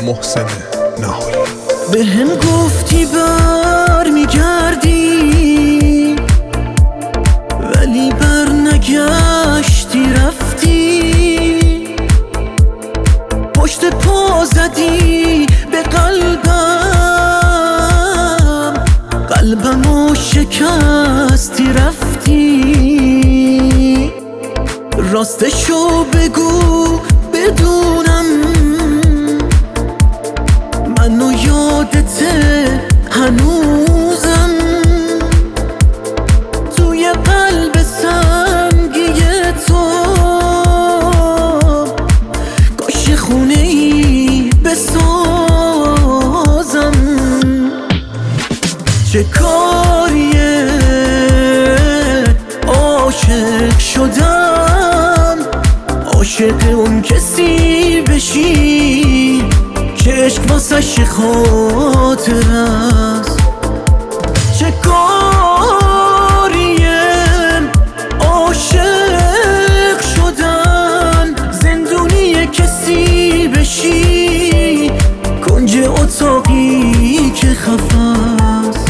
محسن نهایی. به هم گفتی بر میگردی ولی بر نگشتی رفتی، پشت پا زدی به قلبمو شکستی رفتی. راستشو بگو بدونم منو یادته هنوزم، توی قلب سنگی تو کاش خونه ای بسازم. چه کاریه عاشق شدم، عاشق اون کسی بشی که عشق واسش خاطر است. چه کاریه عاشق شدن، زندونی کسی بشی کنج اتاقی که خفه است.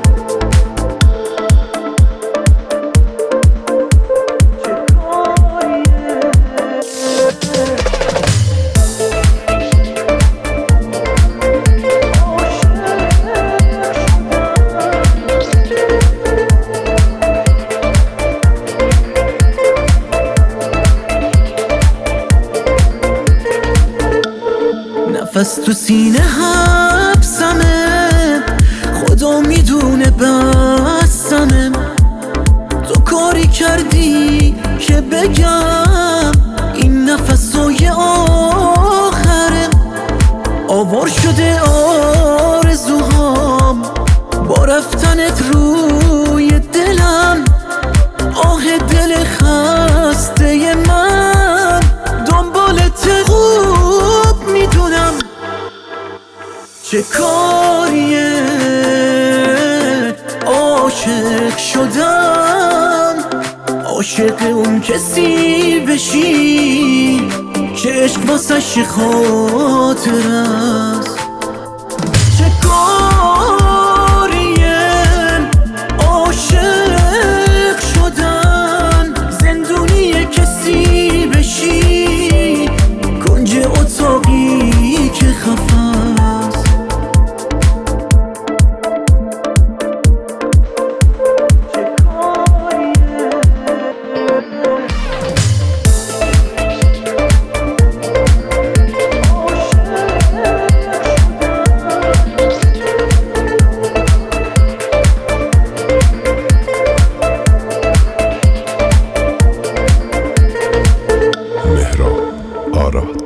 نفس تو سینه حبسمه، خدا میدونه بسمه. تو کاری کردی که بگم این نفسای آخره. آوار شده آرزوهام با رفتنت روی دلم، آه دل خسته من دنبالت خوب میدونم. چه کاریه عاشق شدم، عاشق اون کسی بشی که عشق واسش خاطر است. چه کاریه عاشق شدن، زندونی کسی بشی کنج اتاقی که خفه است. مهران آراد.